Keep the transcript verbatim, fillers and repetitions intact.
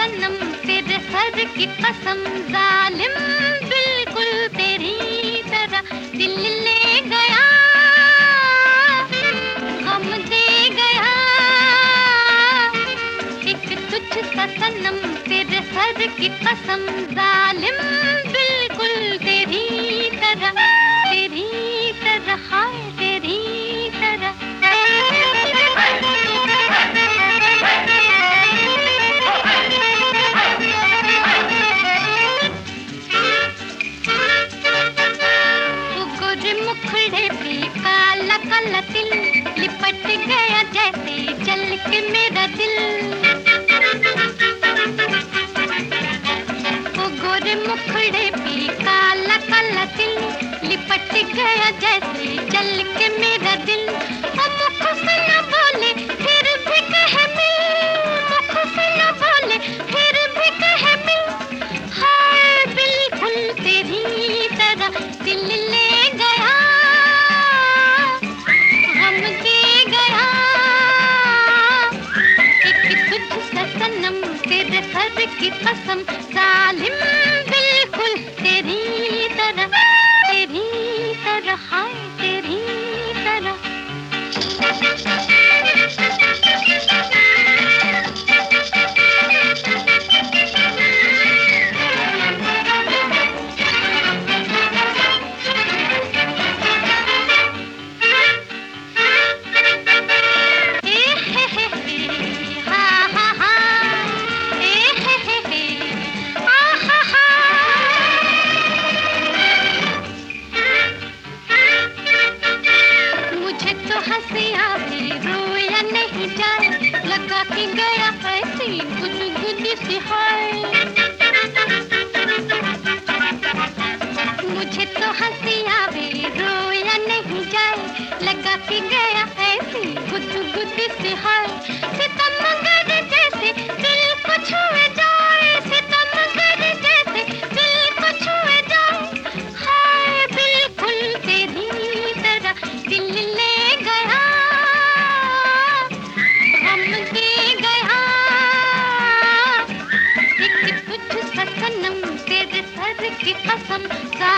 सनम तेरे सर की कसम, जालिम बिल्कुल तेरी तरह दिल ले गया, गम दे गया। एक तुझ सा सनम तेरे सर की कसम, जालिम बिल्कुल तेरी तरह, तेरी तरह, हाय तेरी तरह। मुखड़े पे काला काला तिल, लिपट गया जैसे जल के मेरा दिल। वो गोरे मुखड़े पे काला काला तिल, लिपट गया जैसे जल के मेरा दिल। वो मुख से न बोले फिर भी कहे मिल, मुख से न बोले फिर भी कहे मिल, हाय बिल्कुल तेरी तरह दिल ले गया, गम दे गया। एक तुझ सा सनम तेरे सर की कसम, जालिम बिल्कुल तेरी तरह, तेरी तरह, हाय तेरी तरह। हंसी आवे रोया नहीं जाए, लगा के गया ऐसी गुदगुदी सी हाय। मुझे तो हंसी आवे रोया नहीं जाए, लगा के गया ऐसी गुदगुदी सी हाय। सितमगर जैसे दिल को छुए जाए, सितमगर जैसे दिल को छुए जाए, हाय बिल्कुल तेरी तरह दिल ले गया, गम दे गया। एक तुझ सा सनम तेरे सर की कसम,